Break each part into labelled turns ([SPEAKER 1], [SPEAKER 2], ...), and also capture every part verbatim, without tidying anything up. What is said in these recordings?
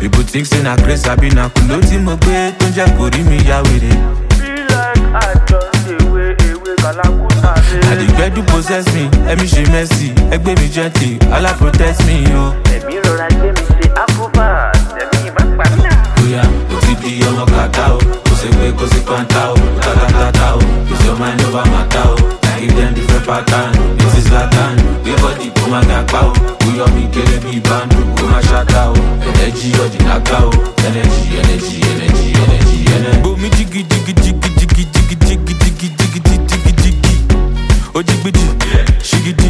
[SPEAKER 1] People think say na grace I be na kulo ti mo gbe to je kori mi ya were.
[SPEAKER 2] Be like I just away, away, Kalakuta.
[SPEAKER 1] I the bed to possess me, let me she messy. Egbe me gently, Allah protect me yo.
[SPEAKER 2] Let me roll like me say Akuba. Let me back back now.
[SPEAKER 1] Oya, o ti di ọmọ kata o, kò ṣe pé kò sí panta o, tata tata o, is your mind over matter o. I give them different pattern, this is Latin. Give body go ma gapa o, go yọ mi kere bi bandu, go ma shata o. Energy ọdí naka o, energy, energy, energy, energy, energy. Bomi jigi jigi jigi jigi jigi jigi jigi jigi jigi jigi. Ojigbiji, shigidi,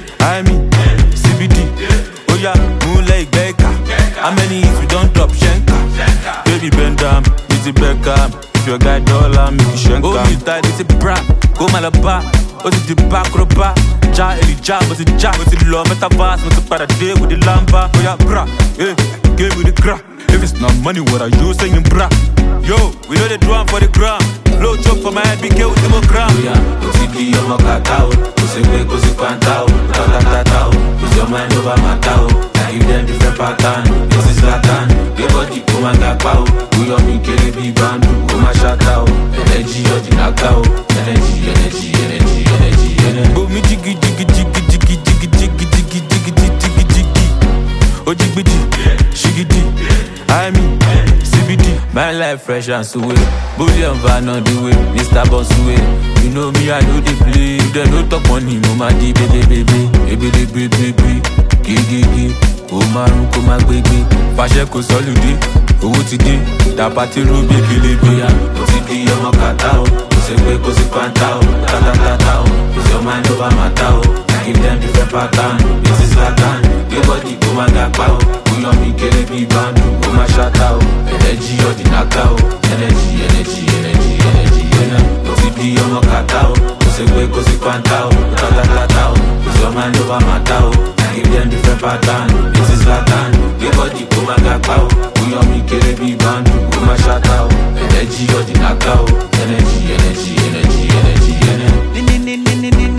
[SPEAKER 1] I mean, C B D. Oya, moonlight gbẹ́ka. How many if you don't drop shenka? Baby bend down, busy Beckham. If your guy dollar, make you shenka. Oh, you tight, it's a bra. Go malaba, oh, it's the back roba. Ja, Elijah, but it's ja, but it's low. Metaverse, but it's para day with the lamba. Oh, yeah, bra, yeah, give me the crack. If it's not money, what are you saying, bra? Yo, we know the drum for the gram. Blow chop for my head, be careful with the gram. Oh, yeah, O T D, you're my cacao. Kose kwe, kose kwanta, ta ta ta ta. Is your mind over matter? I give them different pattern. This is Latin. Give body go ma gapa o. Go yo mi kere bi bandu, go ma shata o. Energy odi naka o. Energy, energy, energy, energy, energy. Bo mi jigi jigi jigi jigi jigi jigi jigi jigi jigi jigi. Ojigbiji, shigidi, I mean, C B D. My life fresh and sweet. Bully and van on the way, Mister Bosway. You know me, I know the play. You don't know talk money, mama di baby baby, baby baby baby, gigi gigi. Ó márùn kó má gbégbé, fàṣẹ kò sọ́lùdé, owó ti dé, dàpá tí rú bébélébé. Ó ti di ọmọ kàtá o, kò ṣe pé kò sí pàǹtà o, tátátátá o, kò sí ọmọ ẹni over matter o. I give them different pattern, this is Latin. Gbé bọ́dì kó má gàpá o, kó yọ mí kéré bí báńdù, kó má ṣáta o. Energy ọ̀dì náka o, energy, energy, energy, energy, energy. Ó ti di ọmọ kàtá o, kò ṣe pé kò sí pàǹtà o, tátátátá o, kò sí ọmọ ẹni over matter o. I give them different pattern, this is Latin. Give body go ma gapa o, go yo mi kere bi bandu, go ma shata o. Energy odi naka o, energy, energy, energy, energy, energy.